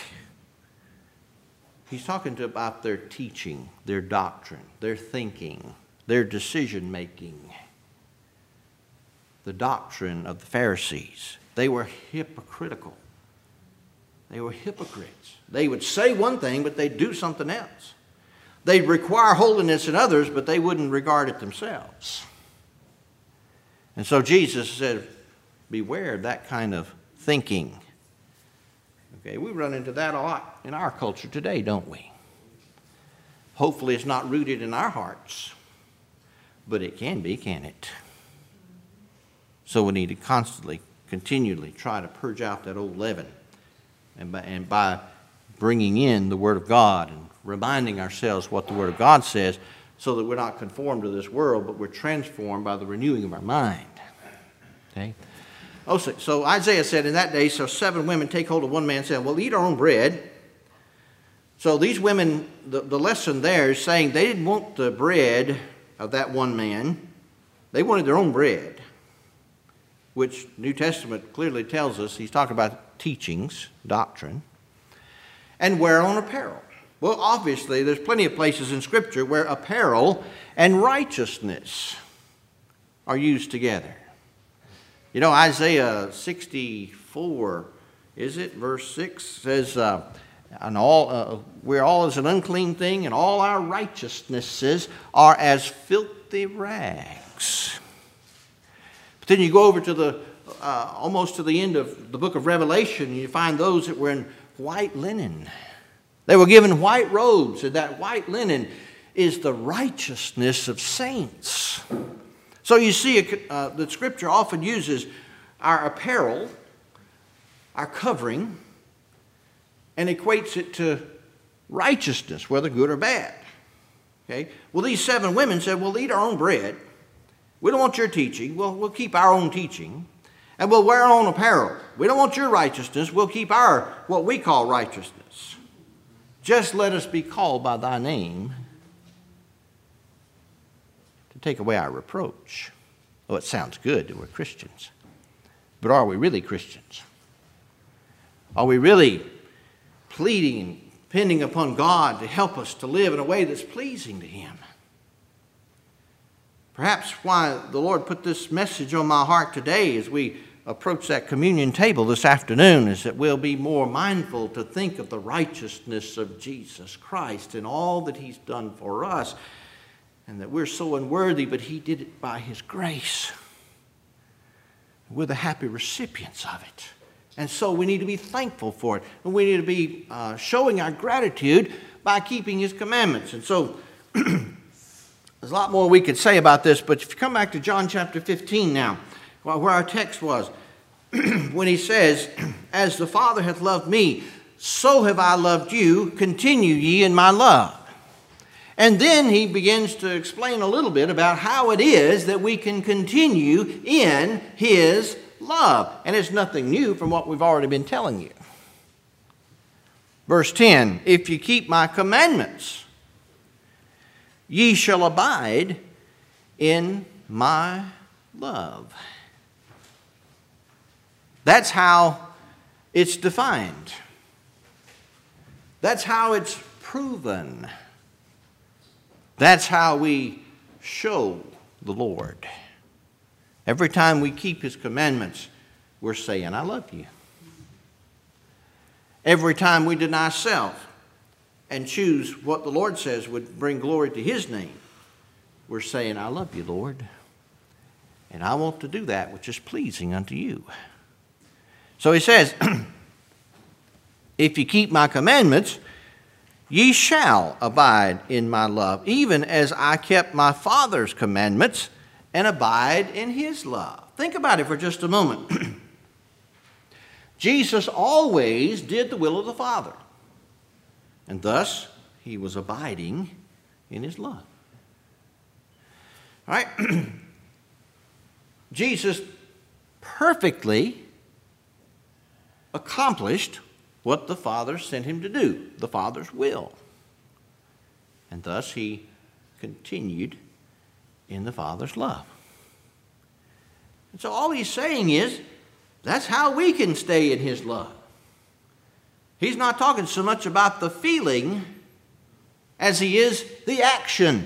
He's talking to about their teaching, their doctrine, their thinking, their decision making. The doctrine of the Pharisees. They were hypocritical. They were hypocrites. They would say one thing, but they'd do something else. They'd require holiness in others, but they wouldn't regard it themselves. And so Jesus said, beware of that kind of thinking. Okay, we run into that a lot in our culture today, don't we? Hopefully it's not rooted in our hearts, but it can be, can it? So we need to constantly, continually try to purge out that old leaven. And by, and by bringing in the Word of God and reminding ourselves what the Word of God says so that we're not conformed to this world, but we're transformed by the renewing of our mind. Okay? Oh, so, so Isaiah said, in that day, so seven women take hold of one man, saying, we'll eat our own bread. So these women, the, the lesson there is saying they didn't want the bread of that one man. They wanted their own bread, which New Testament clearly tells us he's talking about teachings, doctrine, and wear on apparel. Well, obviously, there's plenty of places in Scripture where apparel and righteousness are used together. You know, Isaiah sixty-four, is it? Verse six says, uh, and all, uh, we're all as an unclean thing, and all our righteousnesses are as filthy rags. But then you go over to the, uh, almost to the end of the book of Revelation, and you find those that were in white linen. They were given white robes, and that white linen is the righteousness of saints. So you see, uh, the Scripture often uses our apparel, our covering, and equates it to righteousness, whether good or bad. Okay? Well, these seven women said, we'll eat our own bread. We don't want your teaching. We'll, we'll keep our own teaching. And we'll wear our own apparel. We don't want your righteousness. We'll keep our, what we call righteousness. Just let us be called by thy name to take away our reproach. Oh, it sounds good that we're Christians. But are we really Christians? Are we really pleading and depending upon God to help us to live in a way that's pleasing to Him? Perhaps why the Lord put this message on my heart today as we approach that communion table this afternoon is that we'll be more mindful to think of the righteousness of Jesus Christ and all that He's done for us, and that we're so unworthy, but He did it by His grace. We're the happy recipients of it. And so we need to be thankful for it. And we need to be uh, showing our gratitude by keeping His commandments. And so there's a lot more we could say about this, but if you come back to John chapter fifteen now, where our text was, when He says, as the Father hath loved me, so have I loved you, continue ye in my love. And then He begins to explain a little bit about how it is that we can continue in His love. And it's nothing new from what we've already been telling you. Verse ten, if you keep my commandments, ye shall abide in my love. That's how it's defined. That's how it's proven. That's how we show the Lord. Every time we keep His commandments, we're saying, I love you. Every time we deny self and choose what the Lord says would bring glory to His name, we're saying, I love you, Lord. And I want to do that which is pleasing unto you. So He says, if you keep my commandments, ye shall abide in my love, even as I kept my Father's commandments and abide in His love. Think about it for just a moment. Jesus always did the will of the Father, and thus He was abiding in His love. All right? Jesus perfectly accomplished what the Father sent Him to do, the Father's will. And thus He continued in the Father's love. And so all He's saying is, that's how we can stay in His love. He's not talking so much about the feeling as He is the action.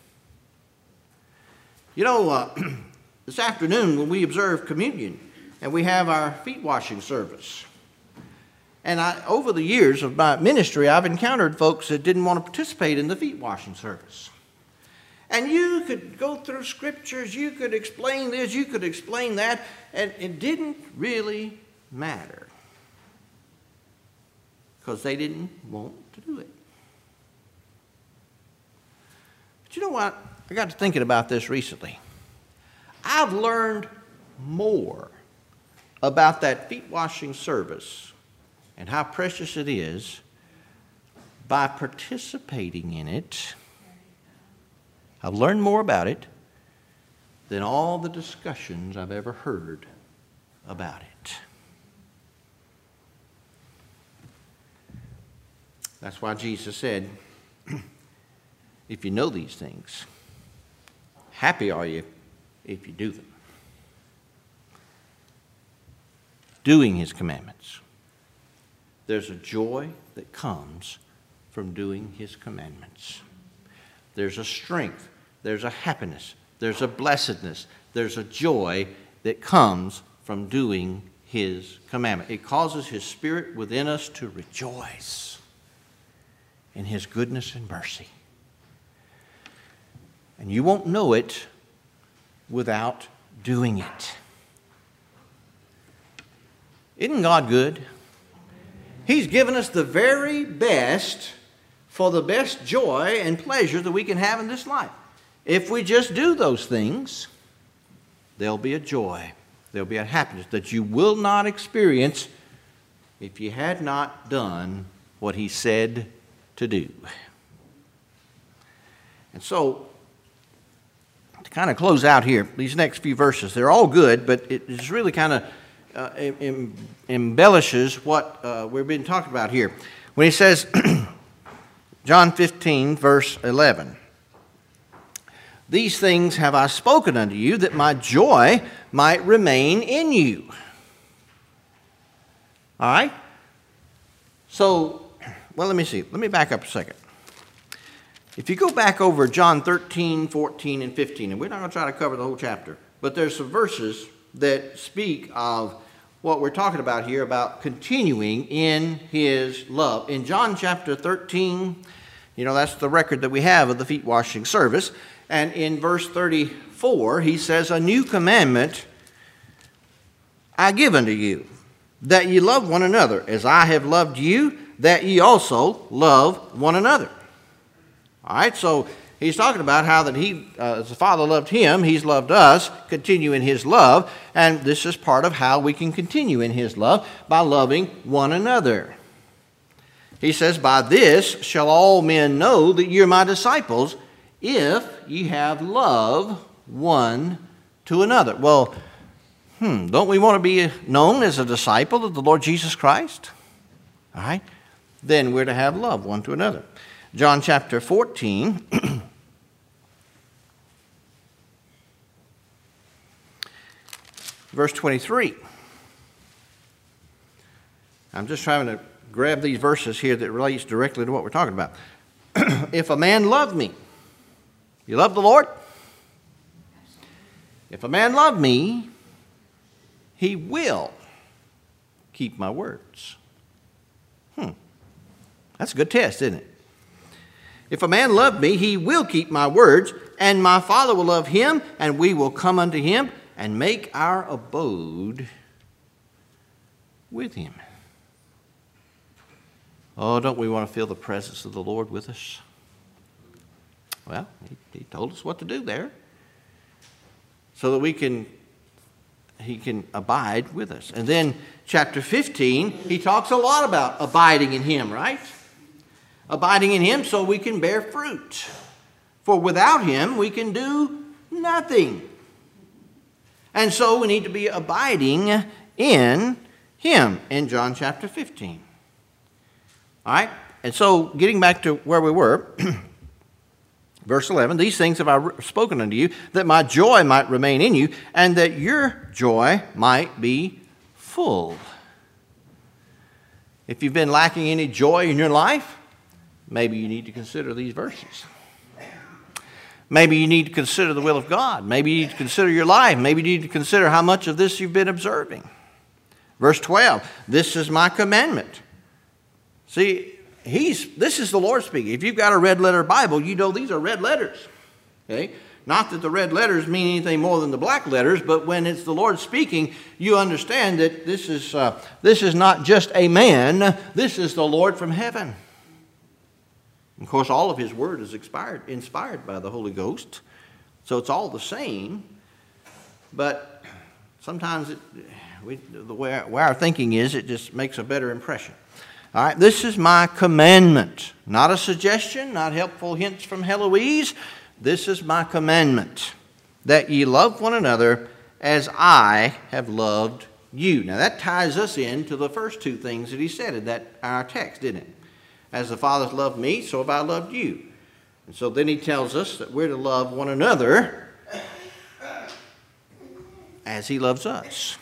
You know, uh, this afternoon when we observe communion and we have our feet washing service, and I, over the years of my ministry, I've encountered folks that didn't want to participate in the feet washing service. And you could go through scriptures, you could explain this, you could explain that, and it didn't really matter. Because they didn't want to do it. But you know what? I got to thinking about this recently. I've learned more about that feet washing service and how precious it is by participating in it. I've learned more about it than all the discussions I've ever heard about it. That's why Jesus said, if you know these things, happy are you if you do them. Doing His commandments. There's a joy that comes from doing His commandments. There's a strength, there's a happiness, there's a blessedness, there's a joy that comes from doing his commandment. It causes his Spirit within us to rejoice in his goodness and mercy. And you won't know it without doing it. Isn't God good? He's given us the very best for the best joy and pleasure that we can have in this life. If we just do those things, there'll be a joy, there'll be a happiness that you will not experience if you had not done what he said to do. And so, to kind of close out here, these next few verses, they're all good, but it just really kind of uh, em- embellishes what uh, we've been talking about here. When he says, John fifteen, verse eleven, "These things have I spoken unto you, that my joy might remain in you." All right? So, well, let me see. Let me back up a second. If you go back over John thirteen, fourteen, and fifteen, and we're not going to try to cover the whole chapter, but there's some verses that speak of what we're talking about here, about continuing in his love. In John chapter thirteen, you know, that's the record that we have of the feet washing service. And in verse thirty-four, he says, "A new commandment I give unto you, that ye love one another, as I have loved you, that ye also love one another." All right, so he's talking about how that he, uh, as the Father loved him, he's loved us, continue in his love, and this is part of how we can continue in his love, by loving one another. He says, "By this shall all men know that ye are my disciples, if ye have love one to another." Well, hmm, don't we want to be known as a disciple of the Lord Jesus Christ? All right, then we're to have love one to another. John chapter fourteen, verse twenty-three. I'm just trying to grab these verses here that relates directly to what we're talking about. "If a man love me," you love the Lord? "If a man love me, he will keep my words." Hmm. That's a good test, isn't it? "If a man love me, he will keep my words, and my Father will love him, and we will come unto him and make our abode with him." Oh, don't we want to feel the presence of the Lord with us? Well, he, he told us what to do there, so that we can, he can abide with us. And then chapter fifteen, he talks a lot about abiding in him, right? Abiding in him so we can bear fruit. For without him, we can do nothing. And so we need to be abiding in him in John chapter fifteen. All right? And so getting back to where we were, verse eleven, "These things have I spoken unto you, that my joy might remain in you, and that your joy might be full." If you've been lacking any joy in your life, maybe you need to consider these verses. Maybe you need to consider the will of God. Maybe you need to consider your life. Maybe you need to consider how much of this you've been observing. Verse twelve, "This is my commandment." See, he's this is the Lord speaking. If you've got a red letter Bible, you know these are red letters. Okay? Not that the red letters mean anything more than the black letters, but when it's the Lord speaking, you understand that this is uh, this is not just a man. This is the Lord from heaven. Of course, all of his word is expired, inspired by the Holy Ghost, so it's all the same. But sometimes it, we, the way our, way our thinking is, it just makes a better impression. All right, "This is my commandment," not a suggestion, not helpful hints from Heloise. "This is my commandment, that ye love one another as I have loved you." Now that ties us into the first two things that he said in that our text, didn't it? "As the Father's loved me, so have I loved you." And so then he tells us that we're to love one another as he loves us.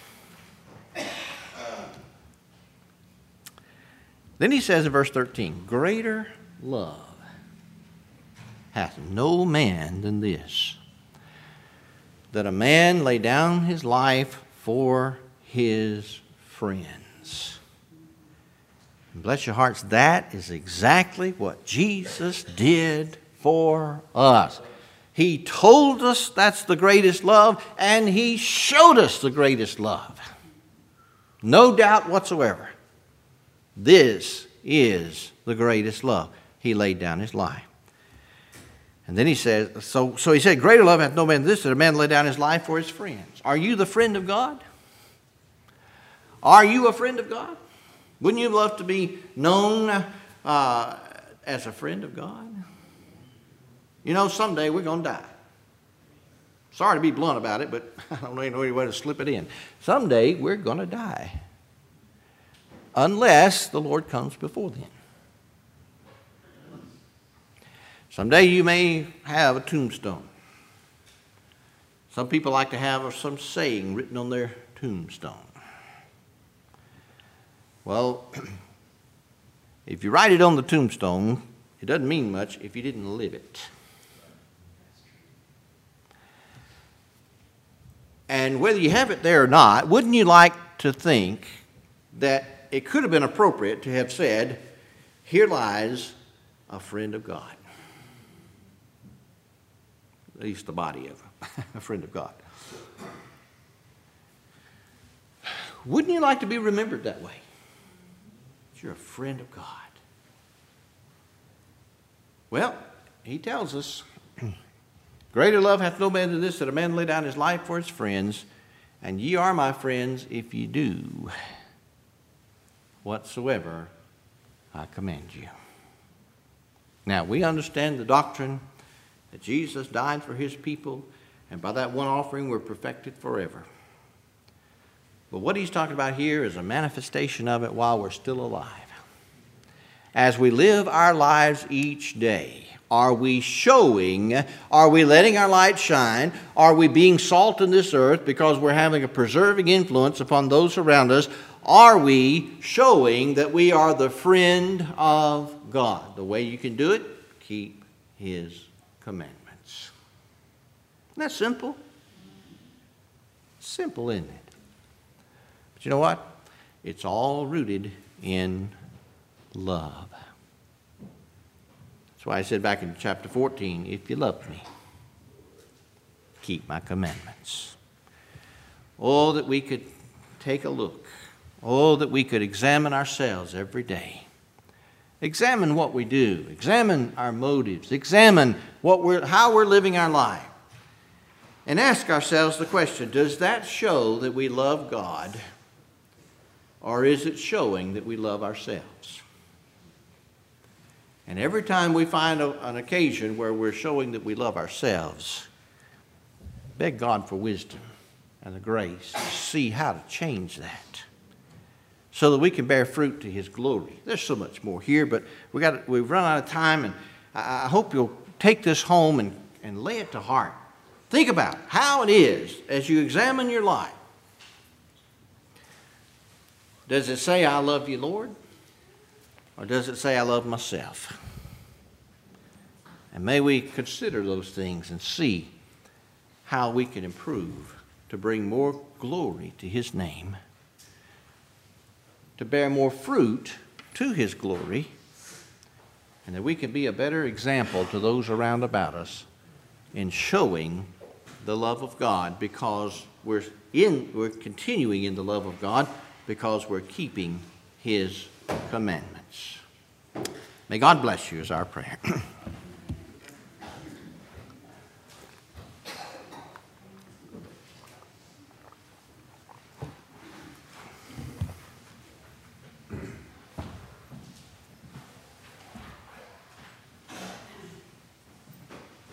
Then he says in verse thirteen, "Greater love hath no man than this, that a man lay down his life for his friends. And bless your hearts, that is exactly what Jesus did for us. He told us that's the greatest love, and he showed us the greatest love. No doubt whatsoever. This is the greatest love. He laid down his life. And then he says, so, so he said, greater love hath no man than this, that a man lay down his life for his friends. Are you the friend of God? Are you a friend of God? Wouldn't you love to be known uh, as a friend of God? You know, someday we're going to die. Sorry to be blunt about it, but I don't know any way to slip it in. Someday we're going to die. Unless the Lord comes before then. Someday you may have a tombstone. Some people like to have some saying written on their tombstone. Well, if you write it on the tombstone, it doesn't mean much if you didn't live it. And whether you have it there or not, wouldn't you like to think that it could have been appropriate to have said, here lies a friend of God. At least the body of a friend of God. Wouldn't you like to be remembered that way? You're a friend of God. Well, he tells us, greater love hath no man than this, that a man lay down his life for his friends, and ye are my friends if ye do whatsoever I command you. Now, we understand the doctrine that Jesus died for his people, and by that one offering we're perfected forever. But what he's talking about here is a manifestation of it while we're still alive. As we live our lives each day, are we showing, are we letting our light shine? Are we being salt in this earth because we're having a preserving influence upon those around us? Are we showing that we are the friend of God? The way you can do it, keep his commandments. Isn't that simple? Simple, isn't it? But you know what? It's all rooted in love. That's why I said back in chapter fourteen, if you love me, keep my commandments. Oh, that we could take a look. Oh, that we could examine ourselves every day. Examine what we do. Examine our motives. Examine what we're, how we're living our life. And ask ourselves the question, does that show that we love God, or is it showing that we love ourselves? And every time we find a, an occasion where we're showing that we love ourselves, beg God for wisdom and the grace to see how to change that so that we can bear fruit to his glory. There's so much more here, but we got we've run out of time, and I, I hope you'll take this home and, and lay it to heart. Think about how it is as you examine your life. Does it say, I love you, Lord? Or does it say, I love myself? And may we consider those things and see how we can improve to bring more glory to his name, to bear more fruit to his glory, and that we can be a better example to those around about us in showing the love of God, because we're in we're continuing in the love of God because we're keeping his commandments. May God bless you is our prayer.